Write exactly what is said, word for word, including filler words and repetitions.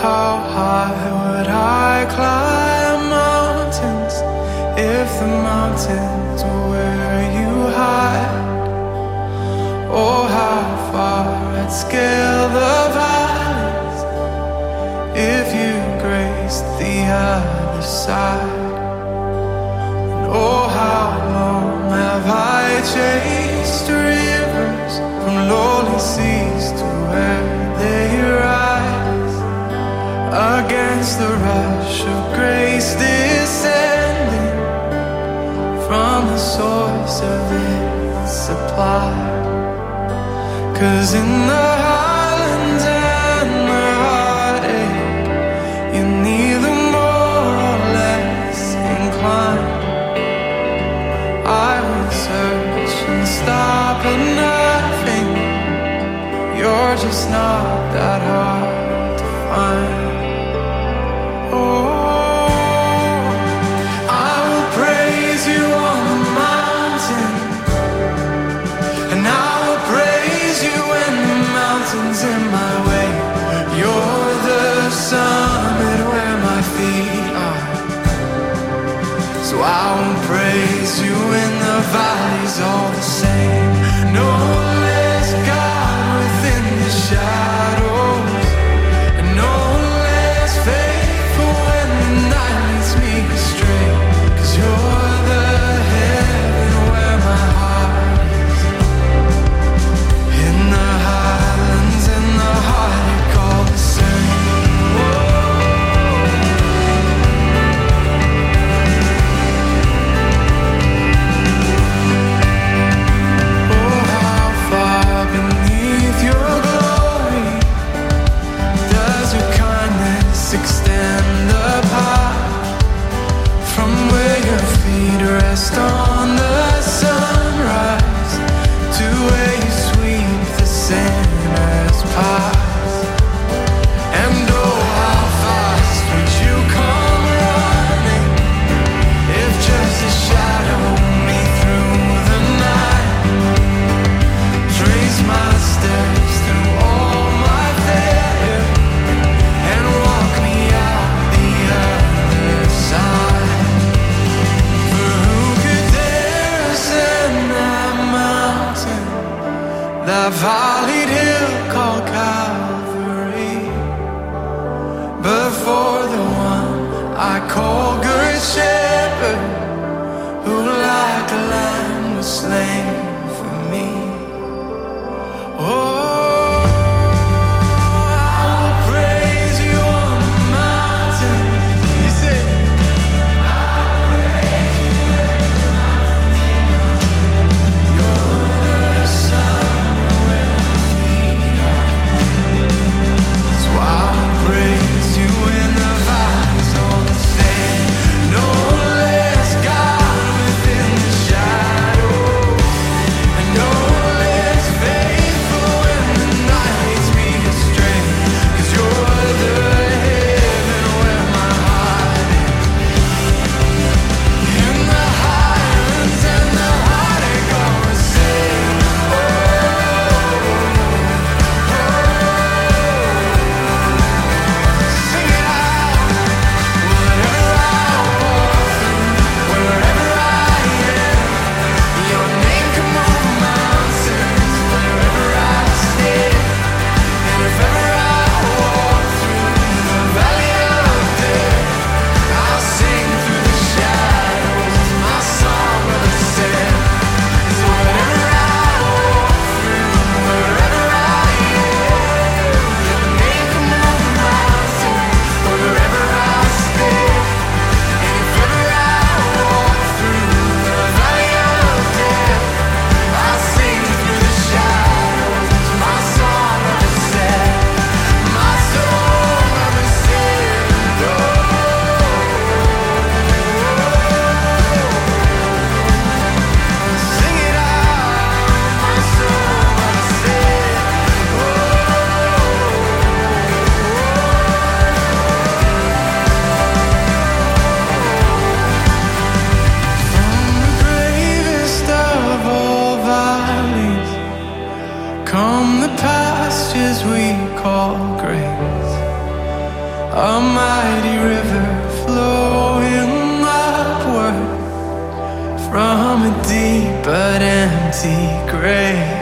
how high would I climb mountains if the mountains were where you hide? Oh, how far I'd scale the valleys if you graced the other side. And oh, how long have I chased rivers from lowly seas to where they rise, against the rush of grace descending from the source of its supply. 'Cause in the highlands and the heartache, you're neither more or less inclined. I will search and stop at nothing. You're just not that hard to find. Oh, I will praise you on the mountain, and I will praise you when the mountain's in my way. You're the summit where my feet are, so I will praise you in the valleys all the same. No less God within the shadows, and no less faithful when the night leads me astray. 'Cause you're the heaven where my heart is, in the highlands and the heartache all the same. Oh, how far beneath your glory does your kindness extend apart, from where your feet rest on the sunrise to where you sweep the sinner's path. And oh, how fast would you come running if just a shadow me through the night, trace my steps through all my failure, and walk me out the other side. For who could dare ascend that mountain, that valleyed hill called Calvary, before the one I call Good Shepherd, who like a lamb was slain for me? Oh, I will praise you on the mountain. You say, you're the sun where my feet are, so I will praise you in the valleys all the same. No less God within the shadow, and no less faithful when the night leads me astray. 'Cause you're the heaven where my heart is, in the highlands and the heartache all the same. Oh, sing it out. Whatever I walk through, wherever I am, your name can move mountains. Wherever I stand, and if ever I walk through the valley of death, I'll sing through the shadows my song of ascent. 'Cause whatever I walk through, wherever I am, your name can move mountains. Wherever I stand, and if ever I walk through the valley of death, I'll sing through the shadows my song of ascent, my song of ascent. Oh, sing it out, my song of ascent. From the bravest of all valleys come the pastures we call grace. A mighty river flowing upward from a deep but empty grave.